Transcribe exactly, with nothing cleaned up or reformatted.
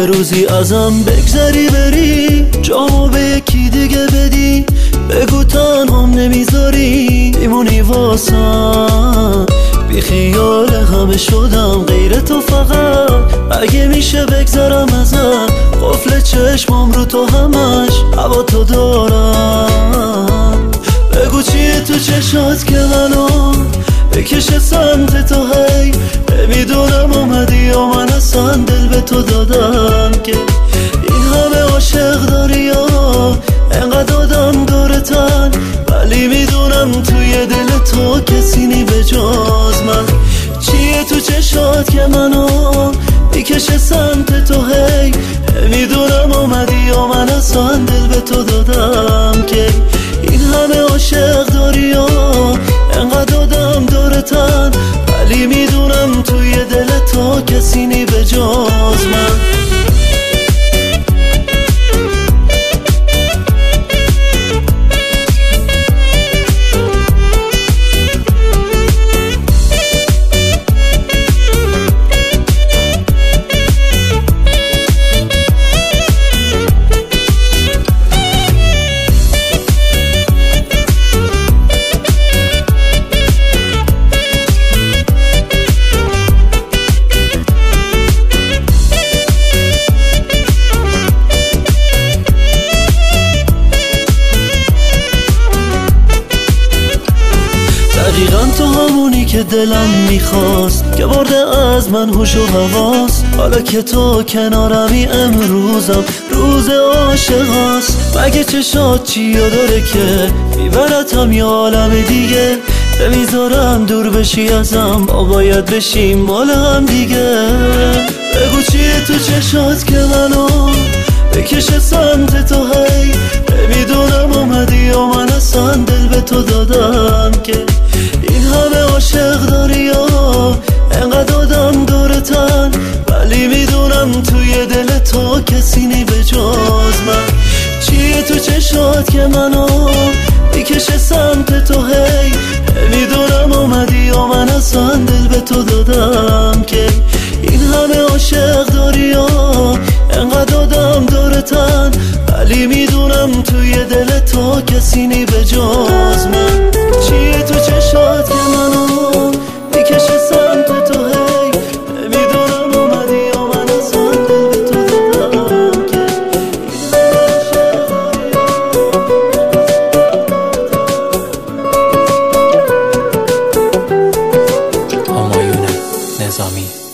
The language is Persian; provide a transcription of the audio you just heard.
یه روزی ازم بگذری بری، جامو به یکی دیگه بدی، بگو تنهام نمیذاری میمونی واسم، بی خیال همه شدم غیر تو فقط. اگه میشه بگذرم ازت، قفل چشمام رو تو همش هوا تو دارم. بگو چیه تو چشات که منو بکشه سمت تو، هی نمیدونم اومدی یا من اصلا دل به تو دادم که این همه عاشق داری یا انقدر آدم دورتن، ولی میدونم توی دل تو کسی نی به جز من. چیه تو چشات که منو میکشه سمت تو، هی نمیدونم اومدی یا من اصلا دل به تو دادم که این همه عاشق داری یا انقدر آدم دورتن، ولی میدونم توی دل تو کسی نی به جز من. دقیقا تو همونی که دلم میخواست، که برده از من هوش و حواس. حالا که تو کنارمی امروزم روز عاشق هست. مگه چشات چیا داره که میبرتم یه عالم دیگه، نمیذارم دور بشی ازم، ما باید بشیم مال هم دیگه. بگو چیه تو چشات که منو بکشه سمت تو، هی نمیدونم اومدی یا من اصلا دل به تو دادم که این همه عاشق داری یا انقدر آدم دورتن، ولی میدونم توی دل تو کسی نی به جز من. چیه تو چشات که منو میکشه سمت تو، هی نمیدونم اومدی یا من اصلا دل به تو دادم که این همه عاشق داری یا انقدر آدم دورتن، ولی میدونم توی دل تو کسی نی به جز من. چیه تو چشات که منو میکشه سمت تو، هی نمیدونم اومدی یا من اصلا دل به تو دادم که همایون نظامی.